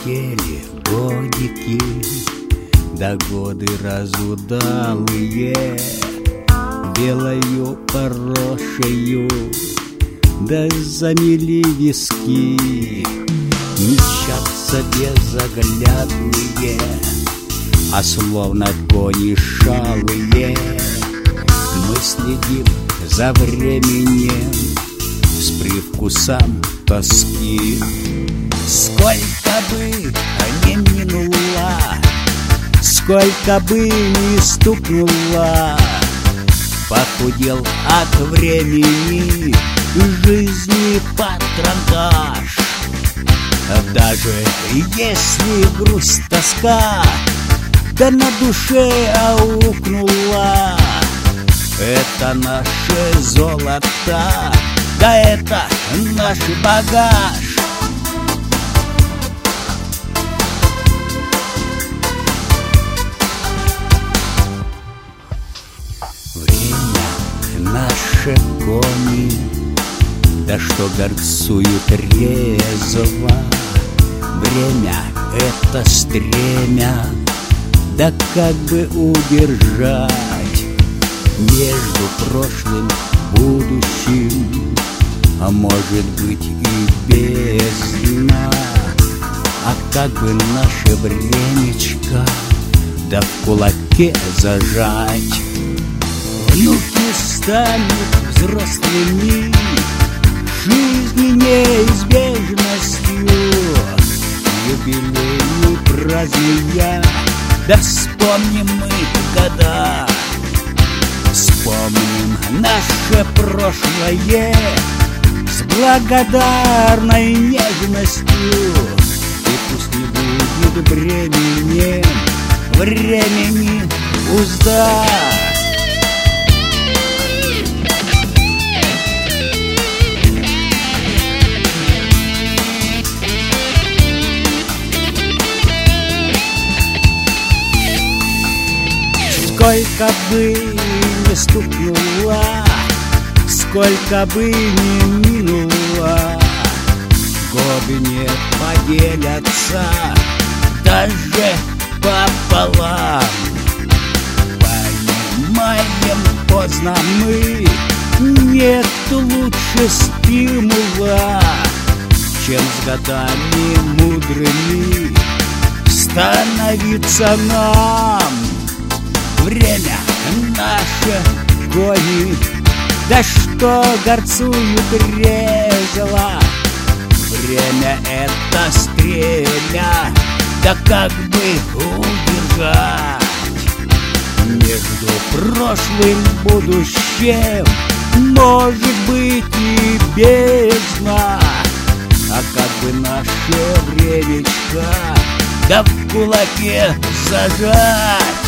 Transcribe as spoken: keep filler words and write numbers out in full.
Летели годики, да годы разудалые, белою поросшею, да замели виски. Мчатся безоглядные, а словно кони шалые, мы следим за временем с привкусом тоски. Сколько бы не минуло, сколько бы не стукнуло, похудел от времени жизни патронтаж. Даже если грусть, тоска, да на душе аукнула, это наше золото, да это наш багаж. Время наши кони, да что горцуют резво. Время это стремя, да как бы удержать между прошлым и будущим, а может быть и бездна. А как бы наше времечко, да в кулаке зажать. Внуки станут взрослыми, жизни неизбежностью, юбилеи празднуя, да вспомним мы года. Вспомним наше прошлое с благодарной нежностью, и пусть не будет бременем времени узда. Сколько бы ни стукнуло, сколько бы ни минуло, годы не поделятся даже пополам. Понимаем поздно мы, нет лучше стимула, чем с годами мудрыми становиться нам. Время наше кони, да что горцуют резво. Время это стремя, да как бы удержать между прошлым и будущим, может быть и бездна. А как бы наше времечко, да в кулаке зажать.